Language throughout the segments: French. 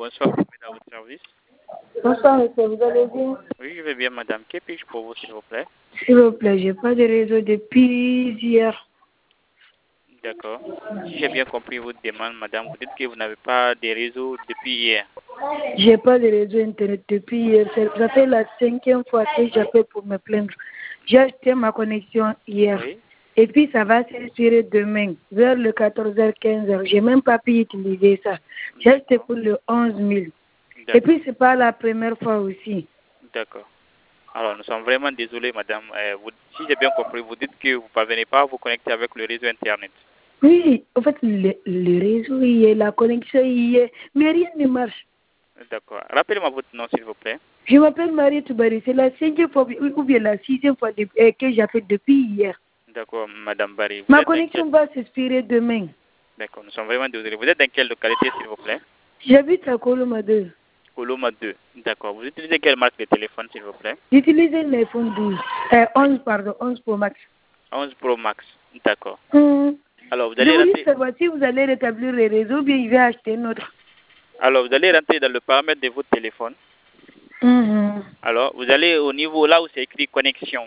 bonsoir, à votre service. Bonsoir, monsieur, vous allez bien? Oui, je vais bien, madame. Que puis-je pour vous, s'il vous plaît? S'il vous plaît, j'ai pas de réseau depuis hier. D'accord. Si j'ai bien compris votre demande, madame, vous dites que vous n'avez pas de réseau depuis hier. J'ai pas de réseau internet depuis hier. Ça fait la 5e fois que j'appelle pour me plaindre. J'ai acheté ma connexion hier. Oui. Et puis ça va s'expirer demain, vers le 14h, 15h. J'ai même pas pu utiliser ça. J'ai acheté pour le 11 000. Et puis c'est pas la première fois aussi. D'accord. Alors, nous sommes vraiment désolés, madame. Si j'ai bien compris, vous dites que vous ne parvenez pas à vous connecter avec le réseau Internet. Oui, en fait, le réseau y est, la connexion y est, mais rien ne marche. D'accord. Rappelez-moi votre nom, s'il vous plaît. Je m'appelle Marie Toubari. C'est la 5e fois ou bien la 6e fois que j'ai fait depuis hier. D'accord, madame Barry. Ma connexion va s'expirer demain. D'accord, nous sommes vraiment désolés. Vous êtes dans quelle localité, s'il vous plaît? J'habite à Koloma 2. Koloma 2. D'accord. Vous utilisez quelle marque de téléphone, s'il vous plaît? J'utilise l'iPhone 12. 11, pardon, 11 Pro Max. 11 Pro Max. D'accord. Alors, Je voulais savoir si vous allez rétablir les réseaux ou bien je vais acheter un autre. Alors, vous allez rentrer dans le paramètre de votre téléphone. Alors, vous allez au niveau là où c'est écrit connexion.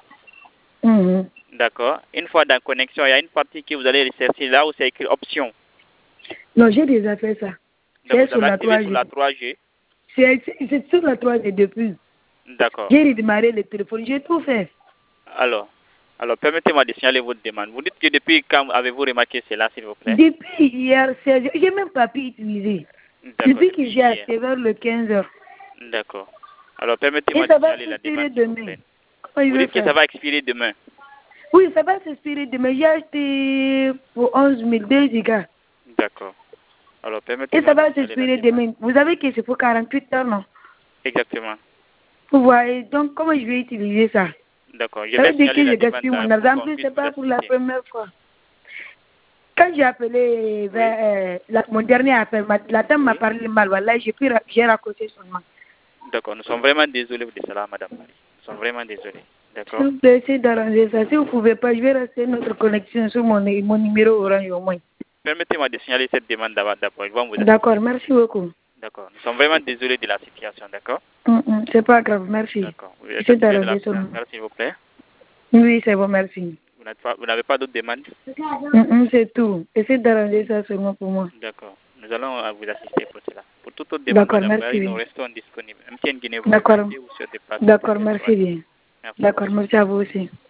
D'accord. Une fois dans connexion, il y a une partie que vous allez rechercher là où c'est écrit option. Non, j'ai déjà fait ça. C'est sur la 3G. Sur la 3G. C'est sur la 3G depuis. D'accord. J'ai redémarré le téléphone, j'ai tout fait. Alors permettez-moi de signaler votre demande. Vous dites que depuis quand avez-vous remarqué cela, s'il vous plaît? Depuis hier, j'ai même pas pu utiliser. Depuis que j'ai acheté vers le 15h. D'accord. Alors permettez-moi de signaler la demande. Demain. Vous dites que ça va expirer demain? Oui, ça va s'expirer demain. J'ai acheté pour 11 200 gigas. D'accord. Alors permettez-moi. Et ça va s'expirer demain. Vous savez que c'est pour 48 heures, non? Exactement. Vous voyez, donc comment je vais utiliser ça? D'accord. Ça veut dire que je gaspille mon argent. En plus, c'est pas pour la première fois. Quand j'ai appelé mon dernier appel, la dame m'a parlé mal. Voilà, j'ai raccroché seulement. D'accord. Nous sommes vraiment désolés de cela, madame Marie. Nous sommes vraiment désolés. D'accord. S'il vous plaît, essayez d'arranger ça. Si vous ne pouvez pas, je vais rester notre connexion sur mon numéro Orange au moins. Permettez-moi de signaler cette demande d'abord. D'accord, merci beaucoup. D'accord. Nous sommes vraiment désolés de la situation, d'accord? C'est pas grave, merci. D'accord. Essayez d'arranger ça. S'il vous plaît. Oui, c'est bon, merci. Vous n'avez pas d'autres demandes? C'est tout. Essayez d'arranger ça seulement pour moi. D'accord. Nous allons vous assister pour cela. Pour toute autre demande, d'accord, merci. Nous restons disponibles. D'accord. D'accord, merci bien. D'accord, merci à vous aussi.